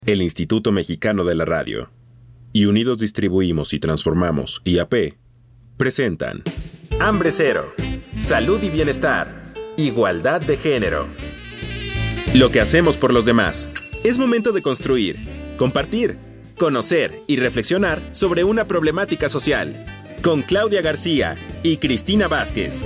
El Instituto Mexicano de la Radio y Unidos Distribuimos y Transformamos, IAP, presentan Hambre Cero, Salud y Bienestar, Igualdad de Género. Lo que hacemos por los demás. Es momento de construir, compartir, conocer y reflexionar sobre una problemática social. Con Claudia García y Cristina Vázquez.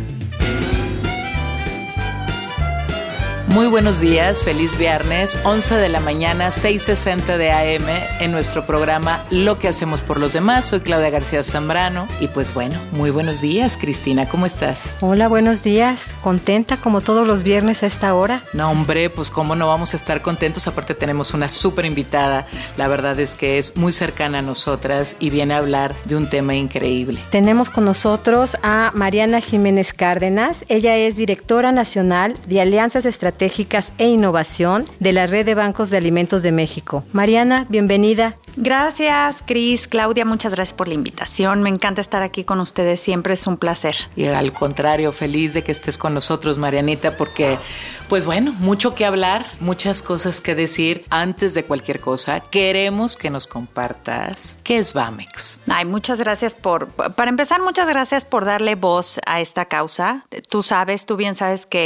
Muy buenos días, feliz viernes, 11 de la mañana, 6:60 de AM, en nuestro programa Lo que hacemos por los demás. Soy Claudia García Zambrano y pues bueno, muy buenos días, Cristina, ¿cómo estás? Hola, buenos días, contenta como todos los viernes a esta hora. No, hombre, pues cómo no vamos a estar contentos, aparte tenemos una súper invitada, la verdad es que es muy cercana a nosotras y viene a hablar de un tema increíble. Tenemos con nosotros a Mariana Jiménez Cárdenas, ella es directora nacional de Alianzas Estratégicas e Innovación de la Red de Bancos de Alimentos de México. Mariana, bienvenida. Gracias, Cris, Claudia, muchas gracias por la invitación. Me encanta estar aquí con ustedes, siempre es un placer. Y al contrario, feliz de que estés con nosotros, Marianita, porque, pues bueno, mucho que hablar, muchas cosas que decir. Antes de cualquier cosa, queremos que nos compartas qué es Bamex. Ay, muchas gracias para empezar, muchas gracias por darle voz a esta causa. Tú bien sabes que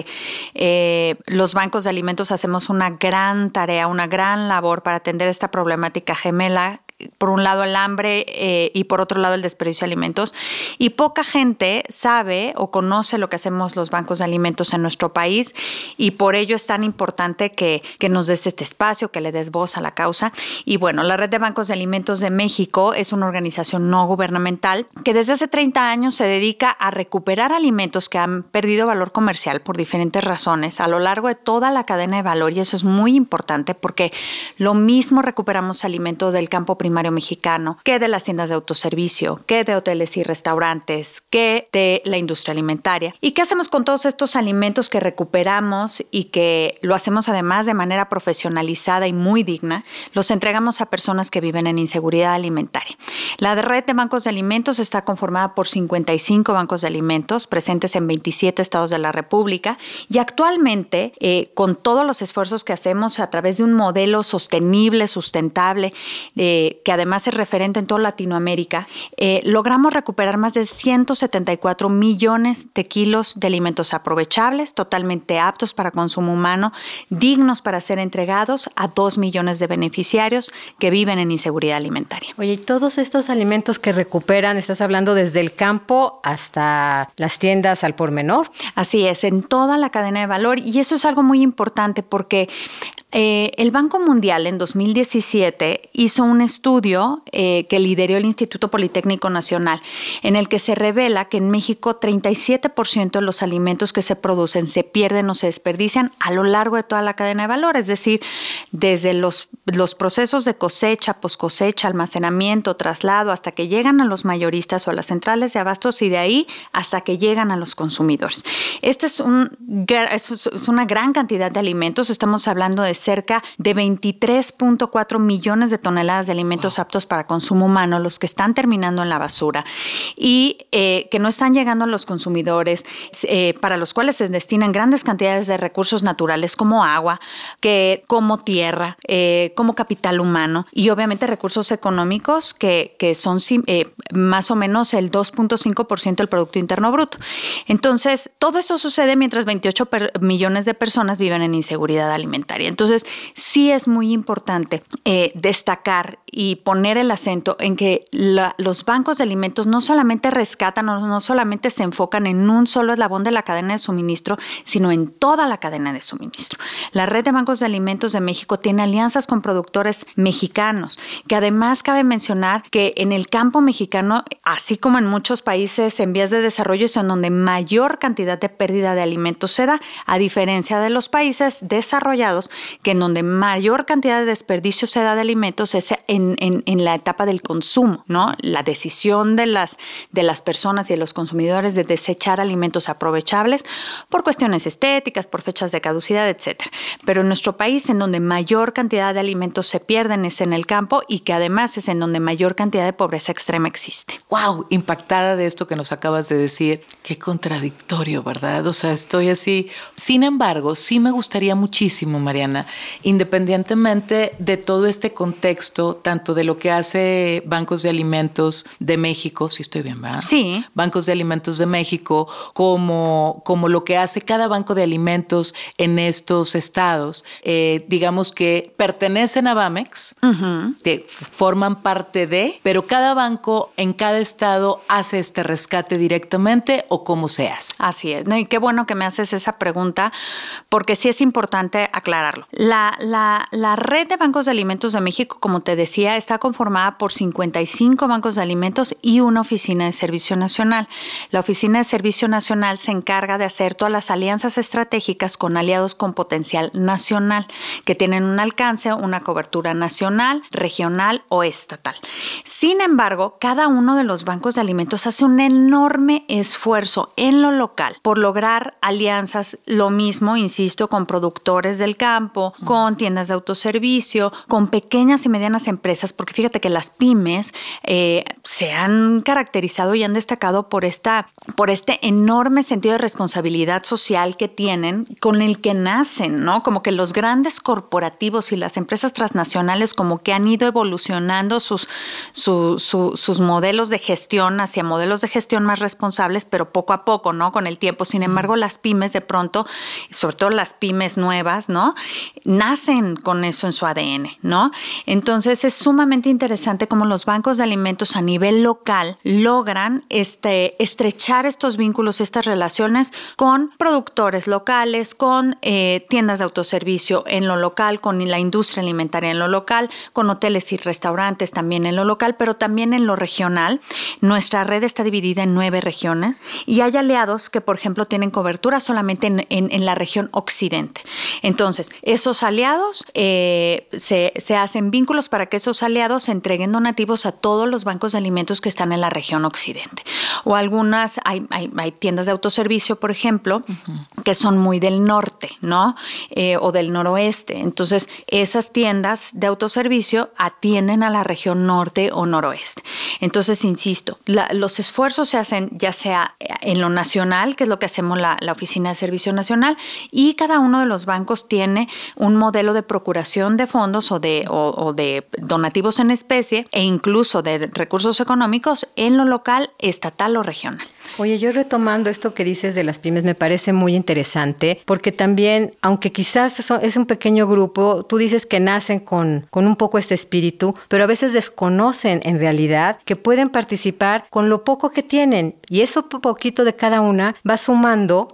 los bancos de alimentos hacemos una gran tarea, una gran labor para atender esta problemática gemela. Por un lado el hambre y por otro lado el desperdicio de alimentos. Y poca gente sabe o conoce lo que hacemos los bancos de alimentos en nuestro país y por ello es tan importante que nos des este espacio, que le des voz a la causa. Y bueno, la Red de Bancos de Alimentos de México es una organización no gubernamental que desde hace 30 años se dedica a recuperar alimentos que han perdido valor comercial por diferentes razones a lo largo de toda la cadena de valor y eso es muy importante porque lo mismo recuperamos alimentos del campo primario mexicano, que de las tiendas de autoservicio, que de hoteles y restaurantes, que de la industria alimentaria. ¿Y qué hacemos con todos estos alimentos que recuperamos y que lo hacemos además de manera profesionalizada y muy digna? Los entregamos a personas que viven en inseguridad alimentaria. La red de bancos de alimentos está conformada por 55 bancos de alimentos presentes en 27 estados de la República y actualmente, con todos los esfuerzos que hacemos a través de un modelo sostenible, sustentable, que además es referente en toda Latinoamérica, logramos recuperar más de 174 millones de kilos de alimentos aprovechables, totalmente aptos para consumo humano, dignos para ser entregados a 2 millones de beneficiarios que viven en inseguridad alimentaria. Oye, y todos estos alimentos que recuperan, estás hablando desde el campo hasta las tiendas al por menor. Así es, en toda la cadena de valor y eso es algo muy importante porque el Banco Mundial en 2017 hizo un estudio que lideró el Instituto Politécnico Nacional en el que se revela que en México 37% de los alimentos que se producen se pierden o se desperdician a lo largo de toda la cadena de valor, es decir, desde los procesos de cosecha, poscosecha, almacenamiento, traslado, hasta que llegan a los mayoristas o a las centrales de abastos y de ahí hasta que llegan a los consumidores. Esta es una gran cantidad de alimentos, estamos hablando de cerca de 23.4 millones de toneladas de alimentos aptos para consumo humano, los que están terminando en la basura y que no están llegando a los consumidores, para los cuales se destinan grandes cantidades de recursos naturales como agua, como tierra, como capital humano y obviamente recursos económicos que son más o menos el 2.5% del Producto Interno Bruto. Entonces, todo eso sucede mientras 28 millones de personas viven en inseguridad alimentaria. Entonces, sí es muy importante destacar y poner el acento en que los bancos de alimentos no solamente rescatan o no solamente se enfocan en un solo eslabón de la cadena de suministro, sino en toda la cadena de suministro. La Red de Bancos de Alimentos de México tiene alianzas con productores mexicanos, que además cabe mencionar que en el campo mexicano, así como en muchos países en vías de desarrollo, es en donde mayor cantidad de pérdida de alimentos se da, a diferencia de los países desarrollados, que en donde mayor cantidad de desperdicio se da de alimentos es en la etapa del consumo, ¿no? La decisión de las personas y de los consumidores de desechar alimentos aprovechables por cuestiones estéticas, por fechas de caducidad, etcétera. Pero en nuestro país, en donde mayor cantidad de alimentos se pierden es en el campo y que además es en donde mayor cantidad de pobreza extrema existe. ¡Wow! Impactada de esto que nos acabas de decir. Qué contradictorio, ¿verdad? O sea, estoy así. Sin embargo, sí me gustaría muchísimo, Mariana, independientemente de todo este contexto, tanto de lo que hace Bancos de Alimentos de México, si estoy bien, ¿verdad? Sí. Bancos de Alimentos de México, como lo que hace cada banco de alimentos en estos estados, digamos que pertenecen a Bamex, que forman parte de, pero cada banco en cada estado hace este rescate directamente o cómo se hace. Así es, ¿no? Y qué bueno que me haces esa pregunta, porque sí es importante aclararlo. La red de bancos de alimentos de México, como te decía, está conformada por 55 bancos de alimentos y una oficina de servicio nacional. La oficina de servicio nacional se encarga de hacer todas las alianzas estratégicas con aliados con potencial nacional, que tienen un alcance, una cobertura nacional, regional o estatal. Sin embargo, cada uno de los bancos de alimentos hace un enorme esfuerzo en lo local por lograr alianzas, lo mismo, insisto, con productores del campo, con tiendas de autoservicio, con pequeñas y medianas empresas, porque fíjate que las pymes se han caracterizado y han destacado por este enorme sentido de responsabilidad social que tienen, con el que nacen, ¿no? Como que los grandes corporativos y las empresas transnacionales como que han ido evolucionando sus modelos de gestión hacia modelos de gestión más responsables, pero poco a poco, ¿no? Con el tiempo. Sin embargo, las pymes de pronto, sobre todo las pymes nuevas, ¿no? Nacen con eso en su ADN, ¿no? Entonces es sumamente interesante cómo los bancos de alimentos a nivel local logran estrechar estos vínculos, estas relaciones con productores locales, con tiendas de autoservicio en lo local, con la industria alimentaria en lo local, con hoteles y restaurantes también en lo local, pero también en lo regional. Nuestra red está dividida en 9 regiones y hay aliados que, por ejemplo, tienen cobertura solamente en la región occidente. Entonces, esos aliados se hacen vínculos para que esos aliados entreguen donativos a todos los bancos de alimentos que están en la región occidente. O algunas, hay tiendas de autoservicio, por ejemplo, que son muy del norte, ¿no? O del noroeste. Entonces, esas tiendas de autoservicio atienden a la región norte o noroeste. Entonces, insisto, los esfuerzos se hacen ya sea en lo nacional, que es lo que hacemos la Oficina de Servicio Nacional, y cada uno de los bancos tiene un modelo de procuración de fondos o de donativos en especie e incluso de recursos económicos en lo local, estatal o regional. Oye, yo retomando esto que dices de las pymes, me parece muy interesante porque también, aunque quizás es un pequeño grupo, tú dices que nacen con un poco este espíritu, pero a veces desconocen en realidad que pueden participar con lo poco que tienen y eso poquito de cada una va sumando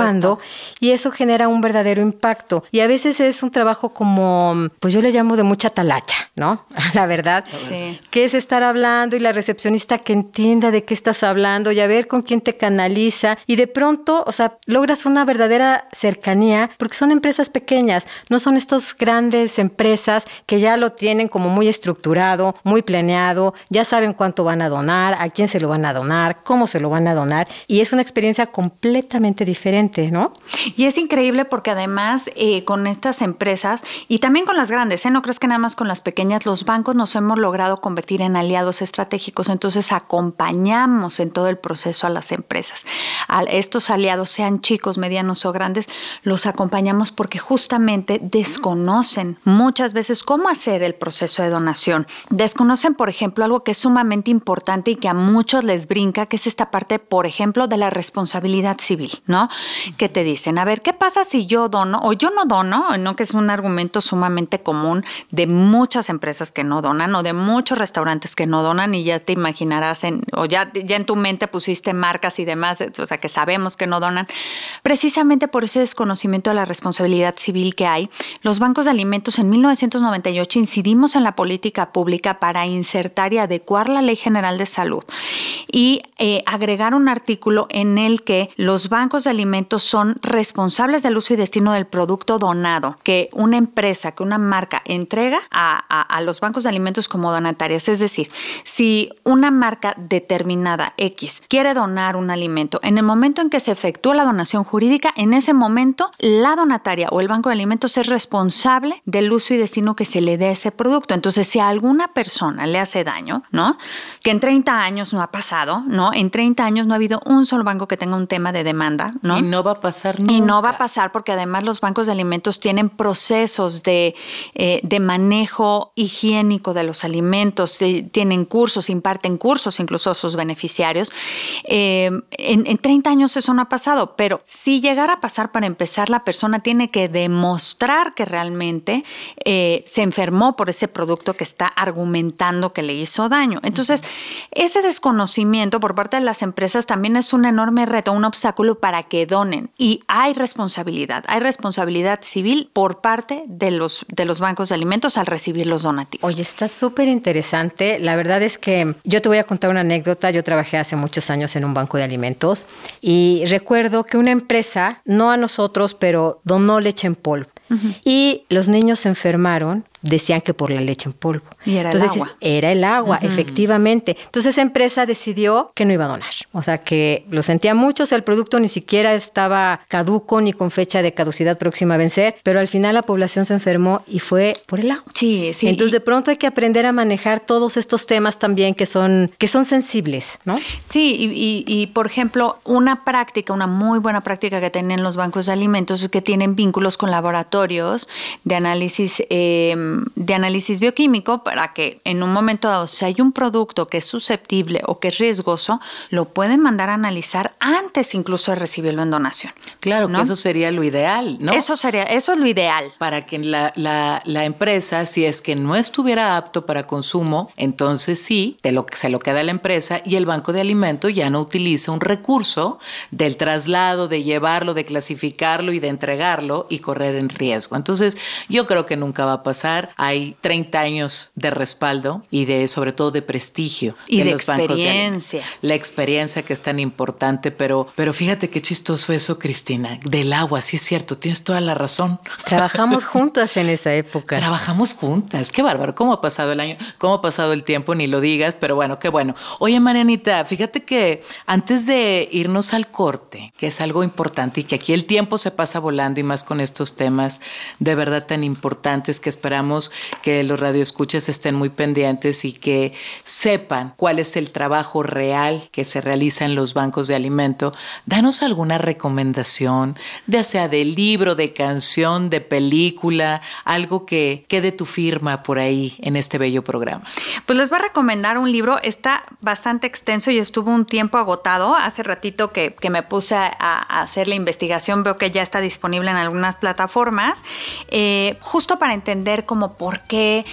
y eso genera un verdadero impacto y a veces es un trabajo como, pues yo le llamo de mucha talacha, ¿no? La verdad, sí. Que es estar hablando y la recepcionista que entienda de qué estás hablando y a ver con quién te canaliza y de pronto, o sea, logras una verdadera cercanía porque son empresas pequeñas, no son estas grandes empresas que ya lo tienen como muy estructurado, muy planeado, ya saben cuánto van a donar, a quién se lo van a donar, cómo se lo van a donar y es una experiencia completamente diferente, ¿no? Y es increíble porque además con estas empresas y también con las grandes, no crees que nada más con las pequeñas, los bancos nos hemos logrado convertir en aliados estratégicos, entonces acompañamos en todo el proceso a las empresas. A estos aliados, sean chicos, medianos o grandes, los acompañamos porque justamente desconocen muchas veces cómo hacer el proceso de donación. Desconocen, por ejemplo, algo que es sumamente importante y que a muchos les brinca, que es esta parte, por ejemplo, de la responsabilidad civil, ¿no? Que te dicen, a ver, ¿qué pasa si yo dono o yo no dono? ¿No? Que es un argumento sumamente común de muchas empresas que no donan o de muchos restaurantes que no donan y ya te imaginarás o ya en tu mente pusiste marcas y demás, o sea, que sabemos que no donan, precisamente por ese desconocimiento de la responsabilidad civil que hay. Los bancos de alimentos en 1998 incidimos en la política pública para insertar y adecuar la Ley General de Salud y agregar un artículo en el que los bancos de alimentos son responsables del uso y destino del producto donado que una empresa, que una marca entrega a los bancos de alimentos como donatarias. Es decir, si una marca determinada X quiere donar un alimento, en el momento en que se efectúa la donación jurídica, en ese momento la donataria o el banco de alimentos es responsable del uso y destino que se le dé a ese producto. Entonces, si a alguna persona le hace daño, ¿no? Que en 30 años no ha pasado, ¿no? En 30 años no ha habido un solo banco que tenga un tema de demanda, ¿no? Y no va a pasar nunca. Y no va a pasar porque además los bancos de alimentos tienen procesos de manejo higiénico de los alimentos, tienen cursos, imparten cursos incluso a sus beneficiarios. En 30 años eso no ha pasado, pero si llegara a pasar, para empezar, la persona tiene que demostrar que realmente se enfermó por ese producto que está argumentando que le hizo daño. Entonces, ese desconocimiento por parte de las empresas también es un enorme reto, un obstáculo para que donen. Y hay responsabilidad civil por parte de los bancos de alimentos al recibir los donativos. Oye, está súper interesante. La verdad es que yo te voy a contar una anécdota. Yo trabajé hace muchos años en un banco de alimentos y recuerdo que una empresa, no a nosotros, pero donó leche en polvo. Y los niños se enfermaron, decían que por la leche en polvo. Y era Entonces, el agua. Era el agua, efectivamente. Entonces, esa empresa decidió que no iba a donar. O sea, que lo sentía mucho, o sea, el producto ni siquiera estaba caduco ni con fecha de caducidad próxima a vencer, pero al final la población se enfermó y fue por el agua. Sí, sí. Entonces, de pronto hay que aprender a manejar todos estos temas también que son sensibles, ¿no? Sí, y por ejemplo, una muy buena práctica que tienen los bancos de alimentos es que tienen vínculos con laboratorios de análisis bioquímico para que en un momento dado, si hay un producto que es susceptible o que es riesgoso, lo pueden mandar a analizar antes incluso de recibirlo en donación. Claro, ¿no? que eso sería lo ideal, ¿no? Eso es lo ideal. Para que la empresa, si es que no estuviera apto para consumo, entonces sí, se lo queda a la empresa y el banco de alimentos ya no utiliza un recurso del traslado, de llevarlo, de clasificarlo y de entregarlo y correr en riesgo. Entonces, yo creo que nunca va a pasar. Hay 30 años de respaldo y sobre todo de prestigio y en de los bancos experiencia. La experiencia que es tan importante, pero fíjate qué chistoso eso, Cristina, del agua, sí es cierto, tienes toda la razón. Trabajamos juntas en esa época. Trabajamos juntas, qué bárbaro, cómo ha pasado el año, cómo ha pasado el tiempo, ni lo digas, pero bueno, qué bueno. Oye, Marianita, fíjate que antes de irnos al corte, que es algo importante y que aquí el tiempo se pasa volando y más con estos temas de verdad tan importantes que esperamos que los radioescuchas estén muy pendientes y que sepan cuál es el trabajo real que se realiza en los bancos de alimento. Danos alguna recomendación, ya sea de libro, de canción, de película, algo que quede tu firma por ahí en este bello programa. Pues les voy a recomendar un libro, está bastante extenso y estuvo un tiempo agotado. Hace ratito que me puse a hacer la investigación, veo que ya está disponible en algunas plataformas. Justo para entender como por qué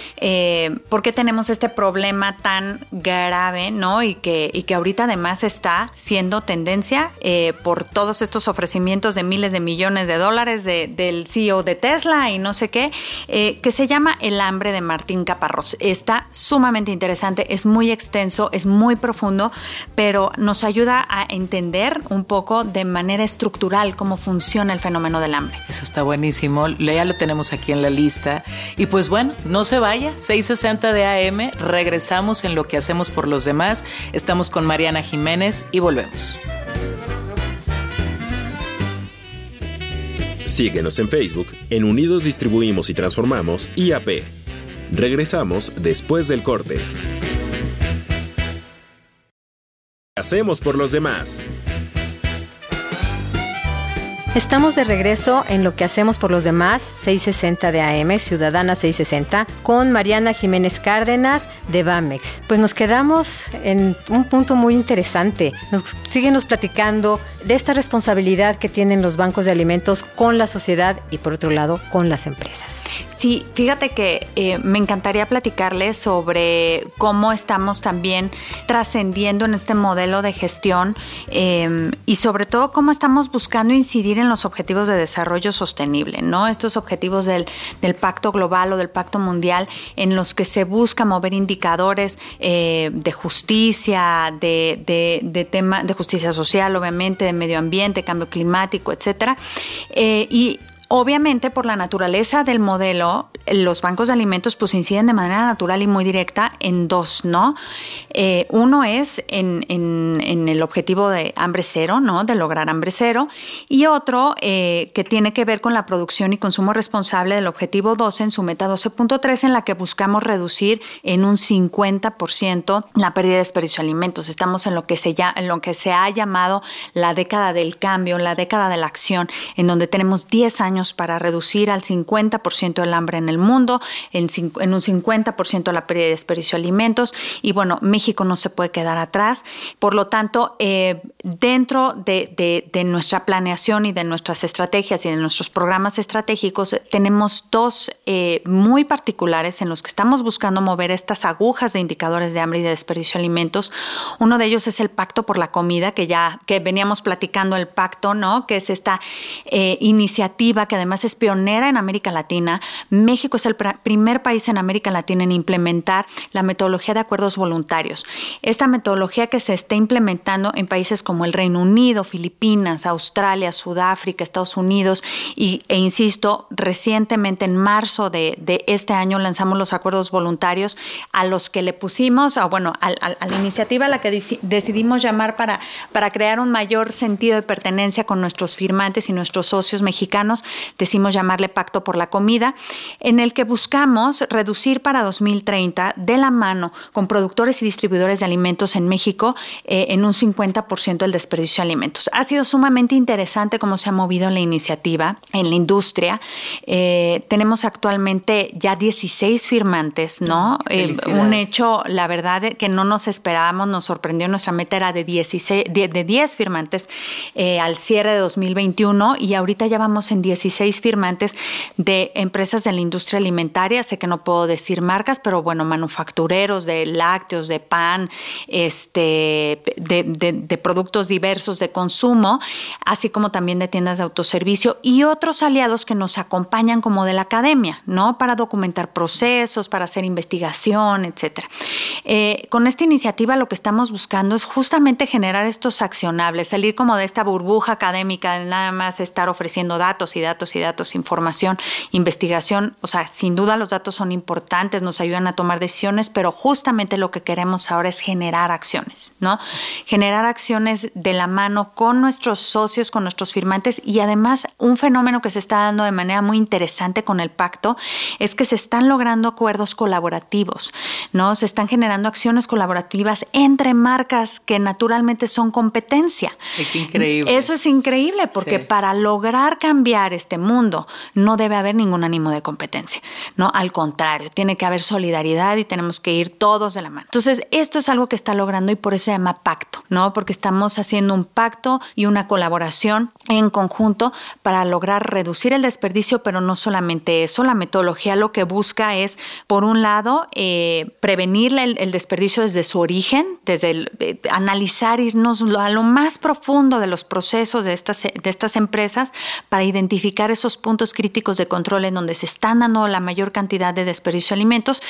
tenemos este problema tan grave, ¿no? Y que ahorita además está siendo tendencia por todos estos ofrecimientos de miles de millones de dólares del CEO de Tesla y no sé qué, que se llama El hambre de Martín Caparrós. Está sumamente interesante, es muy extenso, es muy profundo, pero nos ayuda a entender un poco de manera estructural cómo funciona el fenómeno del hambre. Eso está buenísimo. Ya lo tenemos aquí en la lista. Y pues bueno, no se vaya, 6:60 de AM, regresamos en Lo que hacemos por los demás. Estamos con Mariana Jiménez y volvemos. Síguenos en Facebook, en Unidos Distribuimos y Transformamos, IAP. Regresamos después del corte. Hacemos por los demás. Estamos de regreso en Lo que hacemos por los demás, 6:60 de AM, Ciudadana 660, con Mariana Jiménez Cárdenas de Bamex. Pues nos quedamos en un punto muy interesante. Síguenos platicando de esta responsabilidad que tienen los bancos de alimentos con la sociedad y, por otro lado, con las empresas. Sí, fíjate que me encantaría platicarles sobre cómo estamos también trascendiendo en este modelo de gestión y sobre todo cómo estamos buscando incidir en los objetivos de desarrollo sostenible, ¿no? Estos objetivos del Pacto Global o del Pacto Mundial en los que se busca mover indicadores de justicia, de tema de justicia social, obviamente, de medio ambiente, cambio climático, etcétera. Y obviamente, por la naturaleza del modelo, los bancos de alimentos pues inciden de manera natural y muy directa en dos, ¿no? Uno es en el objetivo de hambre cero, ¿no? De lograr hambre cero. Y otro que tiene que ver con la producción y consumo responsable del objetivo 12 en su meta 12.3, en la que buscamos reducir en un 50% la pérdida de desperdicio de alimentos. Estamos en lo que se ha llamado la década del cambio, la década de la acción, en donde tenemos 10 años para reducir al 50% el hambre en el mundo, en un 50% la pérdida de desperdicio de alimentos. Y bueno, México no se puede quedar atrás. Por lo tanto, dentro de nuestra planeación y de nuestras estrategias y de nuestros programas estratégicos, tenemos dos muy particulares en los que estamos buscando mover estas agujas de indicadores de hambre y de desperdicio de alimentos. Uno de ellos es el Pacto por la Comida, que veníamos platicando el pacto, ¿no? Que es esta iniciativa que además es pionera en América Latina. México es el primer país en América Latina en implementar la metodología de acuerdos voluntarios. Esta metodología que se está implementando en países como el Reino Unido, Filipinas, Australia, Sudáfrica, Estados Unidos e insisto, recientemente en marzo de este año lanzamos los acuerdos voluntarios a los que le pusimos, a la iniciativa a la que decidimos llamar para crear un mayor sentido de pertenencia con nuestros firmantes y nuestros socios mexicanos. Decimos llamarle Pacto por la Comida, en el que buscamos reducir para 2030 de la mano con productores y distribuidores de alimentos en México en un 50% el desperdicio de alimentos. Ha sido sumamente interesante cómo se ha movido la iniciativa en la industria. Tenemos actualmente ya 16 firmantes, ¿no? Un hecho, la verdad, que no nos esperábamos, nos sorprendió. Nuestra meta era de 10 firmantes al cierre de 2021 y ahorita ya vamos en 16 firmantes de empresas de la industria alimentaria. Sé que no puedo decir marcas, pero bueno, manufactureros de lácteos, de pan, de productos diversos de consumo, así como también de tiendas de autoservicio y otros aliados que nos acompañan como de la academia, ¿no? Para documentar procesos, para hacer investigación, etcétera. Con esta iniciativa lo que estamos buscando es justamente generar estos accionables, salir como de esta burbuja académica de nada más estar ofreciendo datos, información, investigación. O sea, sin duda los datos son importantes, nos ayudan a tomar decisiones, pero justamente lo que queremos ahora es generar acciones, ¿no? Generar acciones de la mano con nuestros socios, con nuestros firmantes y además un fenómeno que se está dando de manera muy interesante con el pacto es que se están logrando acuerdos colaborativos, ¿no? Se están generando acciones colaborativas entre marcas que naturalmente son competencia. ¡Qué increíble! Eso es increíble porque para lograr cambiar este mundo no debe haber ningún ánimo de competencia, ¿no? Al contrario, tiene que haber solidaridad y tenemos que ir todos de la mano. Entonces, esto es algo que está logrando y por eso se llama pacto, ¿no? Porque estamos haciendo un pacto y una colaboración en conjunto para lograr reducir el desperdicio, pero no solamente eso. La metodología lo que busca es, por un lado, prevenir el desperdicio desde su origen, desde analizar, irnos a lo más profundo de los procesos de estas empresas para identificar esos puntos críticos de control en donde se están dando la mayor cantidad de desperdicio de alimentos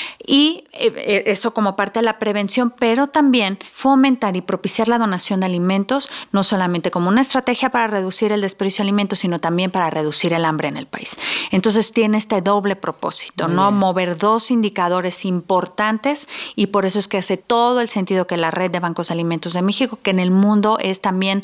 y eso como parte de la prevención, pero también fomentar y propiciar la donación de alimentos, no solamente como una estrategia para reducir el desperdicio de alimentos, sino también para reducir el hambre en el país. Entonces tiene este doble propósito, ¿no? Mover dos indicadores importantes y por eso es que hace todo el sentido que la Red de Bancos de Alimentos de México, que en el mundo es también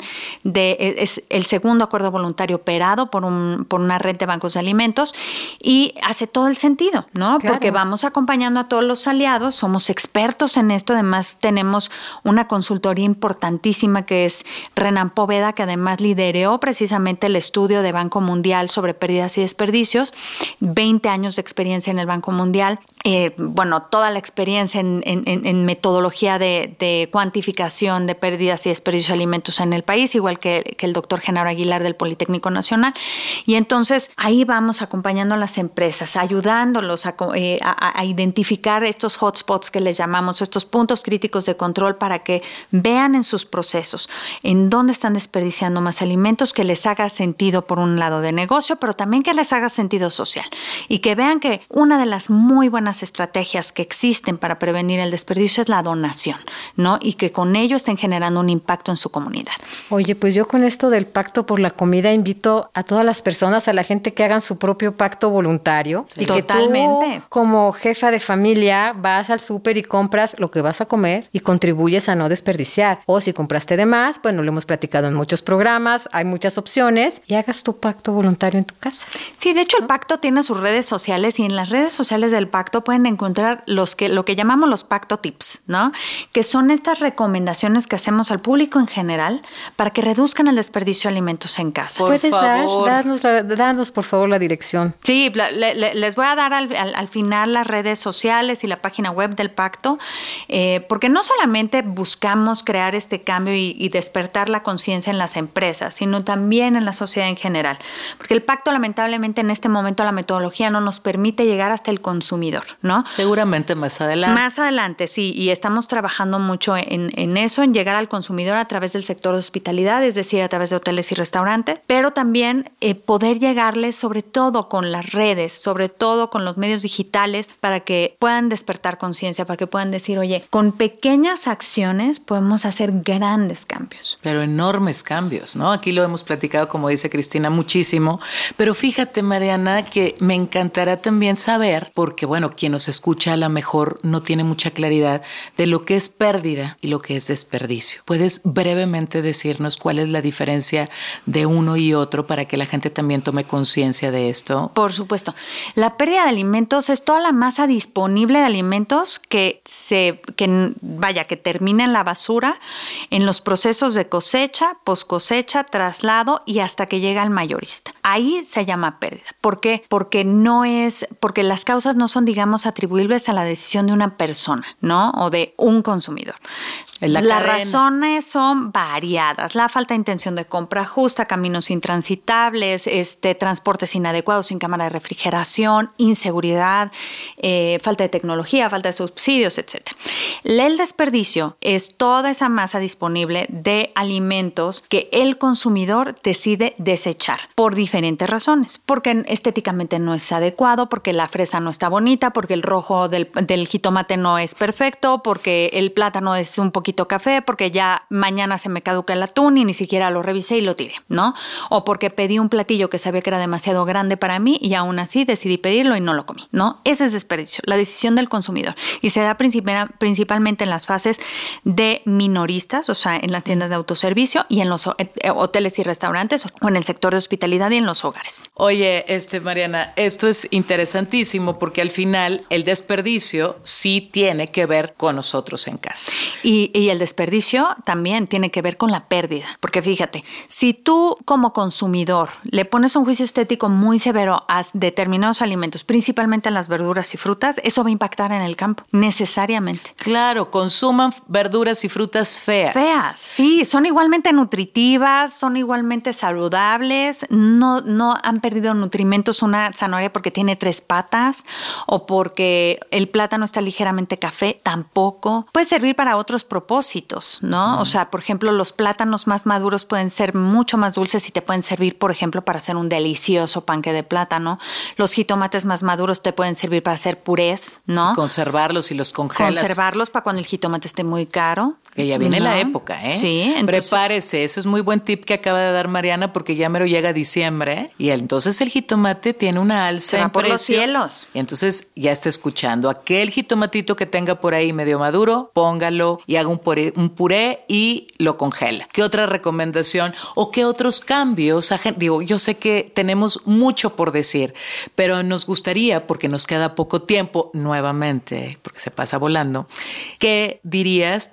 es el segundo acuerdo voluntario operado por una red de bancos de alimentos y hace todo el sentido, ¿no? Claro. Porque vamos acompañando a todos los aliados, somos expertos en esto, además tenemos una consultoría importantísima que es Renan Poveda, que además lideró precisamente el estudio de Banco Mundial sobre pérdidas y desperdicios, 20 años de experiencia en el Banco Mundial, toda la experiencia en metodología de cuantificación de pérdidas y desperdicio de alimentos en el país, igual que el doctor Genaro Aguilar del Politécnico Nacional. Y entonces ahí vamos acompañando a las empresas, ayudándolos a identificar estos hotspots que les llamamos, estos puntos críticos de control, para que vean en sus procesos en dónde están desperdiciando más alimentos, que les haga sentido por un lado de negocio, pero también que les haga sentido social, y que vean que una de las muy buenas estrategias que existen para prevenir el desperdicio es la donación, ¿no? Y que con ello estén generando un impacto en su comunidad. Oye, pues yo con esto del pacto por la comida invito a todas las personas, a la gente que hagan su propio pacto voluntario. Sí. Y totalmente. Que tú, como jefa de familia, vas al súper y compras lo que vas a comer y contribuyes a no desperdiciar. O si compraste de más, bueno, lo hemos platicado en muchos programas, hay muchas opciones, y hagas tu pacto voluntario en tu casa. Sí, de hecho el pacto tiene sus redes sociales, y en las redes sociales del pacto pueden encontrar lo que llamamos los pacto tips, ¿no? Que son estas recomendaciones que hacemos al público en general para que reduzcan el desperdicio de alimentos en casa. ¿Puedes darnos por favor la dirección? Sí, les voy a dar al final las redes sociales y la página web del pacto, porque no solamente buscamos crear este cambio y despertar la conciencia en las empresas, sino también en la sociedad en general. Porque el pacto, lamentablemente, en este momento la metodología no nos permite llegar hasta el consumidor, ¿no? Seguramente más adelante. Más adelante, sí, y estamos trabajando mucho en eso, en llegar al consumidor a través del sector de hospitalidad, es decir, a través de hoteles y restaurantes, pero también poder llegarles sobre todo con las redes, sobre todo con los medios digitales, para que puedan despertar conciencia, para que puedan decir, oye, con pequeñas acciones podemos hacer grandes cambios. Pero enormes cambios, ¿no? Aquí lo hemos platicado, como dice Cristina, muchísimo, pero fíjate, Mariana, que me encantará también saber, porque bueno, quien nos escucha a lo mejor no tiene mucha claridad de lo que es pérdida y lo que es desperdicio. ¿Puedes brevemente decirnos cuál es la diferencia de uno y otro para que la gente también tome conciencia de esto? Por supuesto. La pérdida de alimentos es toda la masa disponible de alimentos que termina en la basura, en los procesos de cosecha, poscosecha, traslado y hasta que llega al mayorista. Ahí se llama pérdida. ¿Por qué? Porque las causas no son, digamos, atribuibles a la decisión de una persona, ¿no? O de un consumidor. Las razones son variadas. La falta de intención de compra justa, caminos intransitables, transportes inadecuados sin cámara de refrigeración, inseguridad, falta de tecnología, falta de subsidios, etc. El desperdicio es toda esa masa disponible de alimentos que el consumidor decide desechar por diferentes razones. Porque estéticamente no es adecuado, porque la fresa no está bonita, porque el rojo del jitomate no es perfecto, porque el plátano es un poquito café, porque ya mañana se me caduca el atún y ni siquiera lo revisé y lo tiré, ¿no? O porque pedí un platillo que sabía que era demasiado grande para mí y aún así decidí pedirlo y no lo comí, ¿no? Ese es desperdicio, la decisión del consumidor. Y se da principalmente en las fases de minoristas, o sea, en las tiendas de autoservicio y en los hoteles y restaurantes, o en el sector de hospitalidad y en los hogares. Oye, Mariana, esto es interesantísimo porque al final el desperdicio sí tiene que ver con nosotros en casa. Y el desperdicio también tiene que ver con la pérdida. Porque fíjate, si tú como consumidor le pones un juicio estético muy severo a determinados alimentos, principalmente en las verduras y frutas, eso va a impactar en el campo, necesariamente. Claro, consuman verduras y frutas feas. Feas, sí, son igualmente nutritivas, son igualmente saludables, no han perdido nutrimentos una zanahoria porque tiene 3 patas o porque el plátano está ligeramente café, tampoco. Puede servir para otros propósitos, ¿no? O sea, por ejemplo, los plátanos más maduros pueden ser mucho más dulces y te pueden servir, por ejemplo, para hacer un delicioso panque de plátano. Los jitomates más maduros te pueden servir para hacer purés, ¿no? Conservarlos y los congelas. Conservarlos para cuando el jitomate esté muy caro. Que ya viene la época, ¿eh? Sí. Entonces, prepárese, eso es muy buen tip que acaba de dar Mariana porque ya mero llega diciembre y entonces el jitomate tiene una alza en por precio. Los cielos. Y entonces ya está escuchando. Aquel jitomatito que tenga por ahí medio maduro, póngalo y haga un puré y lo congela. ¿Qué otra recomendación o qué otros cambios? Digo, yo sé que tenemos mucho por decir, pero nos gustaría, porque nos queda poco tiempo nuevamente, porque se pasa volando, ¿qué dirías para cerrar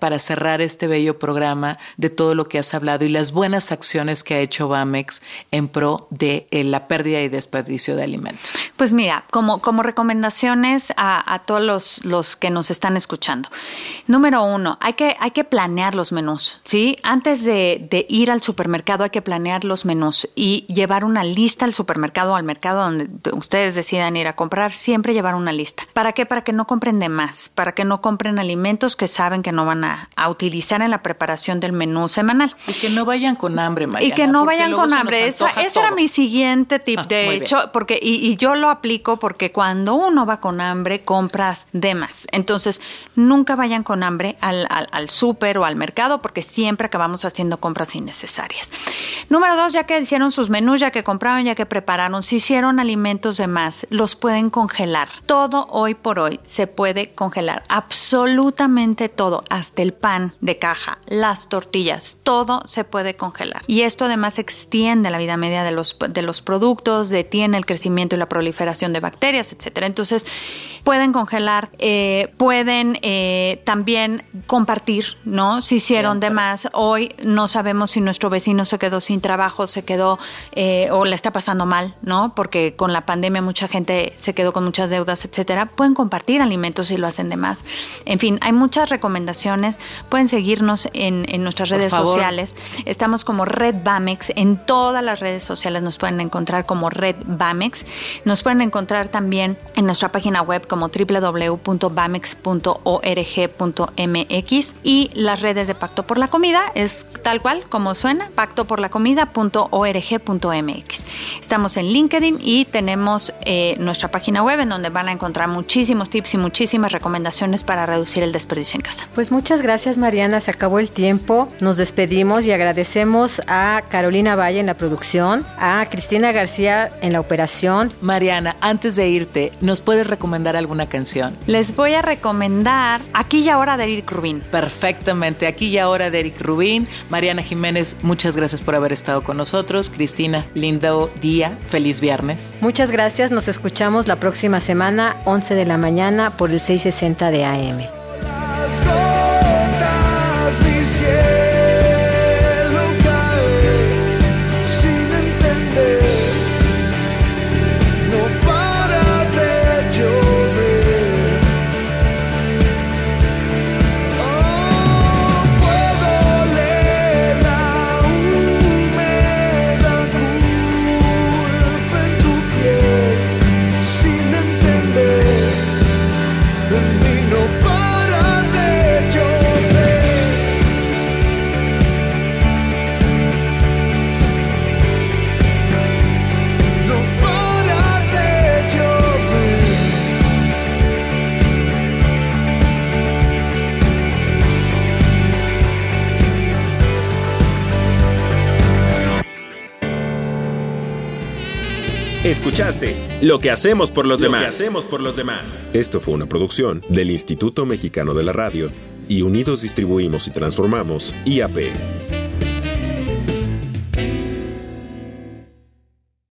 cerrar este bello programa de todo lo que has hablado y las buenas acciones que ha hecho Bamex en pro de la pérdida y desperdicio de alimentos? Pues mira, como recomendaciones a todos los que nos están escuchando. Número 1, hay que planear los menús, ¿sí? Antes de ir al supermercado hay que planear los menús y llevar una lista al supermercado o al mercado donde ustedes decidan ir a comprar, siempre llevar una lista. ¿Para qué? Para que no compren de más, para que no compren alimentos que saben que no van a utilizar en la preparación del menú semanal. Y que no vayan con hambre, Mariana. Y que no vayan con hambre. Ese era mi siguiente tip, de hecho, porque y yo lo aplico porque cuando uno va con hambre, compras de más. Entonces, nunca vayan con hambre al súper o al mercado porque siempre acabamos haciendo compras innecesarias. Número 2, ya que hicieron sus menús, ya que compraron, ya que prepararon, si hicieron alimentos de más, los pueden congelar. Todo hoy por hoy se puede congelar. Absolutamente todo, hasta el pan de caja, las tortillas, todo se puede congelar. Y esto además extiende la vida media de los productos, detiene el crecimiento y la proliferación de bacterias, etcétera. Entonces, pueden congelar, pueden también compartir, ¿no? Si hicieron de más, hoy no sabemos si nuestro vecino se quedó sin trabajo, se quedó o le está pasando mal, ¿no? Porque con la pandemia mucha gente se quedó con muchas deudas, etcétera. Pueden compartir alimentos si lo hacen de más. En fin, hay muchas recomendaciones. Pueden seguirnos en nuestras redes sociales. Estamos como Red Bamex. En todas las redes sociales nos pueden encontrar como Red Bamex. Nos pueden encontrar también en nuestra página web como www.bamex.org.mx y las redes de Pacto por la Comida es tal cual como suena, pactoporlacomida.org.mx. Estamos en LinkedIn y tenemos nuestra página web en donde van a encontrar muchísimos tips y muchísimas recomendaciones para reducir el desperdicio en casa. Pues muchas gracias, Mariana, se acabó el tiempo, nos despedimos y agradecemos a Carolina Valle en la producción, a Cristina García en la operación. Mariana, antes de irte, ¿nos puedes recomendar alguna canción? Les voy a recomendar Aquí y Ahora de Eric Rubin. Perfectamente, Aquí y Ahora de Eric Rubin. Mariana Jiménez, muchas gracias por haber estado con nosotros. Cristina, lindo día, feliz viernes. Muchas gracias, nos escuchamos la próxima semana, 11 de la mañana por el 660 de AM. Las gotas, mi cielo cae sin entender, no para de llover. Oh, puedo leer la húmeda culpa en tu piel sin entender, en mí no para de llover. No para de llover. Escuchaste Lo que hacemos por los demás. Esto fue una producción del Instituto Mexicano de la Radio y Unidos Distribuimos y Transformamos, IAP.